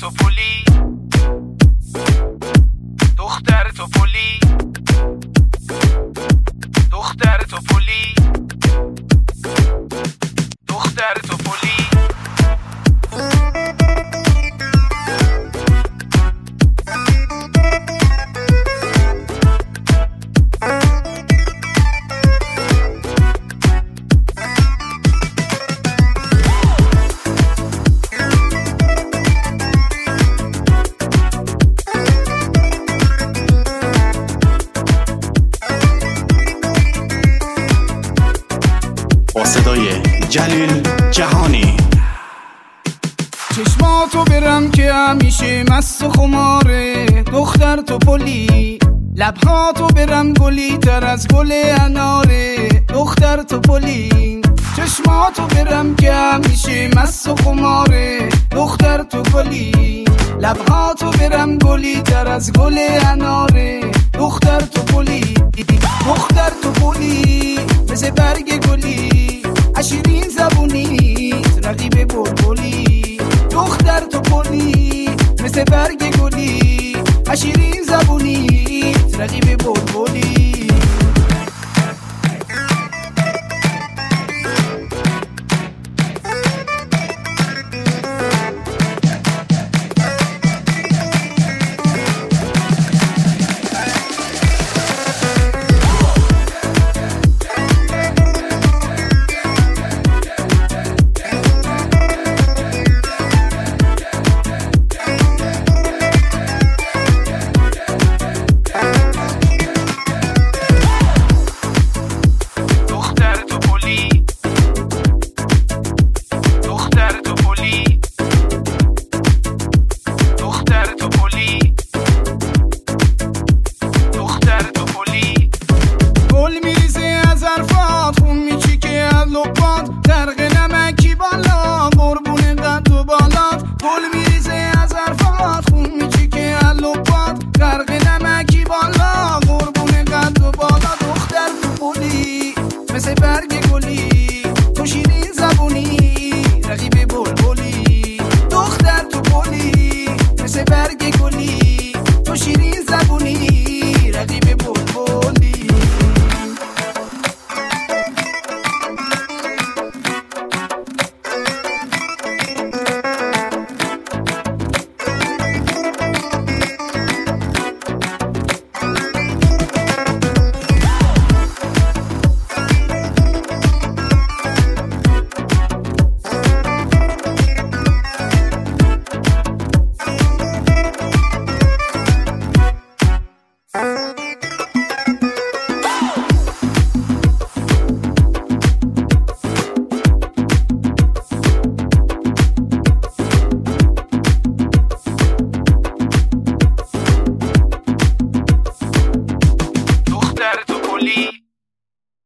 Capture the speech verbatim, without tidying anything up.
توپلی، دختر توپلی، دختر توپلی، دختر توپلی. با صدای جلیل جهانی. چشماتو برم که همیشه مست و خماره، دختر توپلی. لبهاتو برم گلی تر از گل اناره، دختر توپلی. چشماتو برم که همیشه مست و خماره، دختر توپلی. لبهاتو برم گلی تر از گل اناره، دختر توپلی. دختر توپلی مثل برگ گلی، عشیرین زبونیت رقیب بلبلی. دختر توپلی مثل برگ گلی، عشیرین زبونیت رقیب بلبلی. گل میریزه از حرفات، خون میچیکه از لبات، غرق